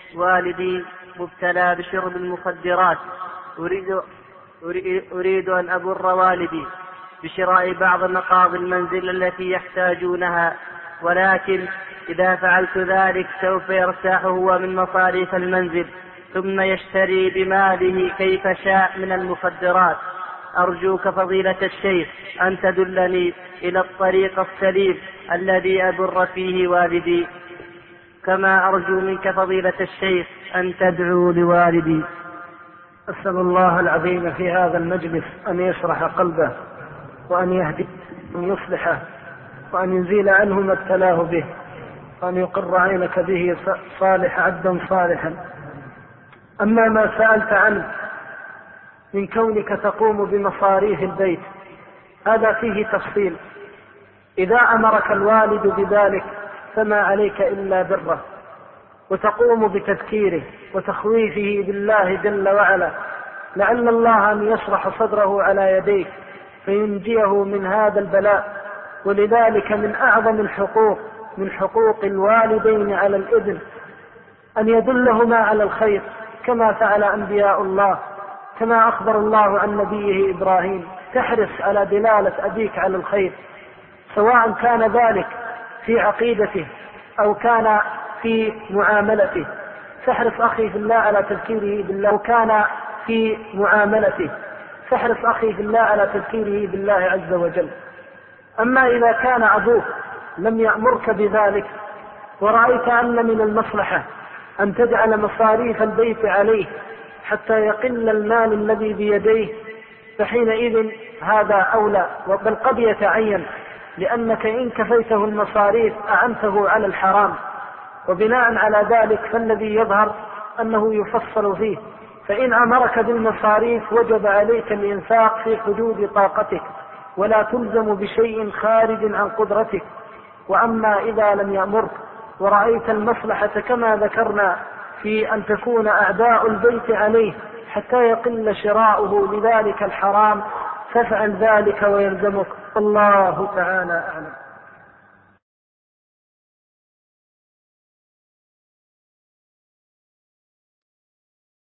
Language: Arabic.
والدي مبتلى بشرب المخدرات، أريد أن أبر والدي بشراء بعض مقاضي المنزل التي يحتاجونها، ولكن إذا فعلت ذلك سوف يرتاح هو من مصاريف المنزل ثم يشتري بماله كيف شاء من المخدرات. أرجوك فضيلة الشيخ أن تدلني إلى الطريق السليم الذي أبر فيه والدي، كما أرجو منك فضيلة الشيخ أن تدعو لوالدي. أسأل الله العظيم في هذا المجلس أن يشرح قلبه وأن يهديه وأن يصلحه وأن يزيل عنه ما ابتلاه به وأن يقر عينك به صالح عبدا صالحا. أما ما سألت عنه من كونك تقوم بمصاريف البيت هذا فيه تفصيل. إذا أمرك الوالد بذلك فما عليك إلا بره، وتقوم بتذكيره وتخويفه بالله جل وعلا، لعل الله أن يشرح صدره على يديك فينجيه من هذا البلاء. ولذلك من أعظم الحقوق من حقوق الوالدين على الابن أن يدلهما على الخير كما فعل أنبياء الله، كما أخبر الله عن نبيه إبراهيم: تحرص على دلالة أبيك على الخير، سواء كان ذلك في عقيدته أو كان في معاملته. فاحرص أخي في الله على تذكيره بالله، وكان في معاملته فاحرص أخي في الله على تذكيره بالله عز وجل. أما إذا كان أبوك لم يأمرك بذلك ورأيت أن من المصلحة أن تجعل مصاريف البيت عليه حتى يقل المال الذي بيديه، فحينئذ هذا أولى، بل قد يتعين، لأنك إن كفيته المصاريف أعنته على الحرام. وبناء على ذلك فالذي يظهر أنه يفصل فيه، فإن أمرك بالمصاريف وجب عليك الإنفاق في حدود طاقتك ولا تلزم بشيء خارج عن قدرتك. وأما إذا لم يأمرك ورأيت المصلحة كما ذكرنا في أن تكون أعداء البيت عليه حتى يقل شراؤه لذلك الحرام فافعل ذلك ويلزمك. الله تعالى أعلم.